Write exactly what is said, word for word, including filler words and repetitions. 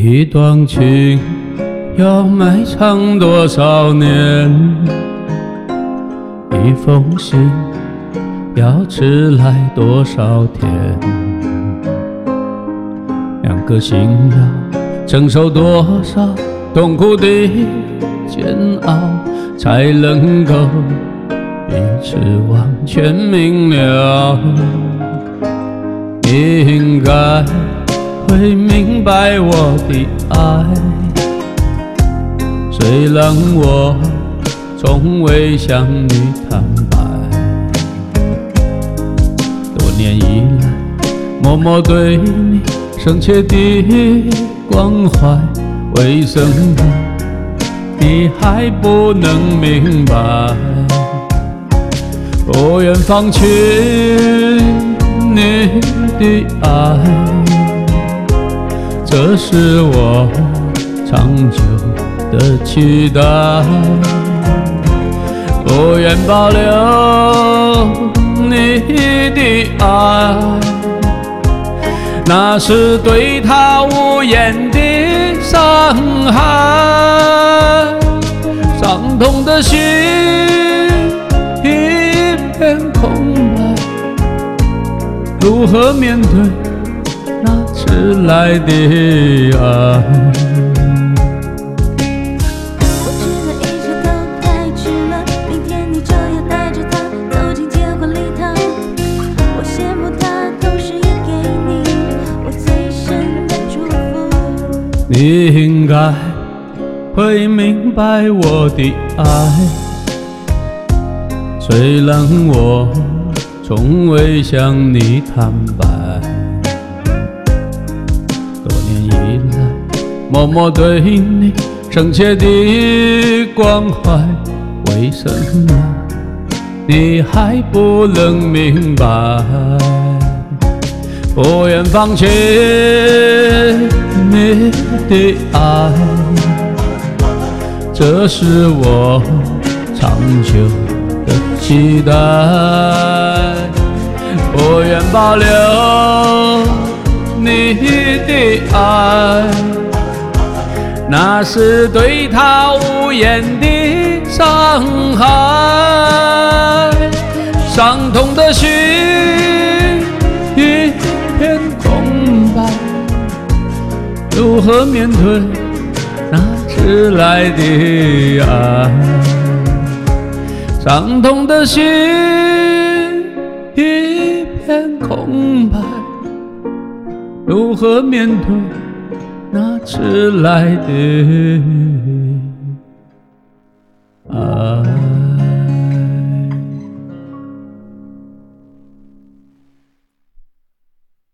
一段情要埋藏多少年？一封信要迟来多少天？两颗心要承受多少痛苦的煎熬，才能够彼此完全明了？你应该会明白我的爱，虽然我从未向你坦白。多年以来，默默对你深切的关怀，为什么你还不能明白？不愿放弃你的爱，这是我长久的期待。不愿保留你的爱，那是对他无言的伤害。伤痛的心一片空白，如何面对那迟来的爱？ 我知道一切都太迟了，明天你就要带着他走进结婚礼堂。我羡慕他，同时也给你我最深的祝福。 你应该会明白我的爱，虽然我从未向你坦白。多年以来，默默对你深切的关怀，为什么你还不能明白？不愿放弃你的爱，这是我长久的期待。不愿保留你的爱，那是对他无言的伤害。伤痛的心一片空白，如何面对那迟来的爱？伤痛的心一片空白，如何面对那迟来的爱？